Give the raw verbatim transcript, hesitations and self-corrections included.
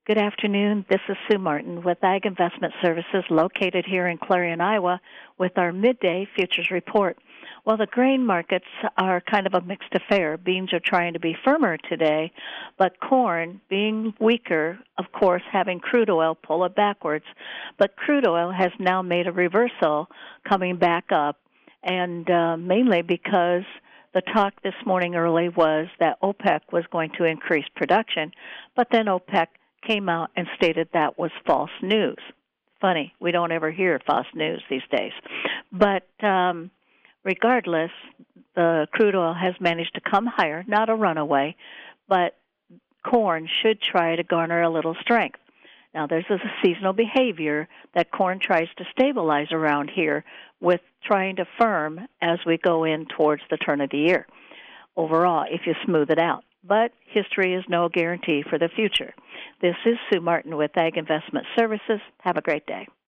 Good afternoon. This is Sue Martin with Ag Investment Services located here in Clarion, Iowa, with our midday futures report. Well, the grain markets are kind of a mixed affair. Beans are trying to be firmer today, but corn being weaker, of course, having crude oil pull it backwards. But crude oil has now made a reversal coming back up, and uh, mainly because the talk this morning early was that OPEC was going to increase production, but then OPEC came out and stated that was false news. Funny, we don't ever hear false news these days. But um, regardless, the crude oil has managed to come higher, not a runaway, but corn should try to garner a little strength. Now, there's a seasonal behavior that corn tries to stabilize around here with trying to firm as we go in towards the turn of the year overall, if you smooth it out. But history is no guarantee for the future. This is Sue Martin with Ag Investment Services. Have a great day.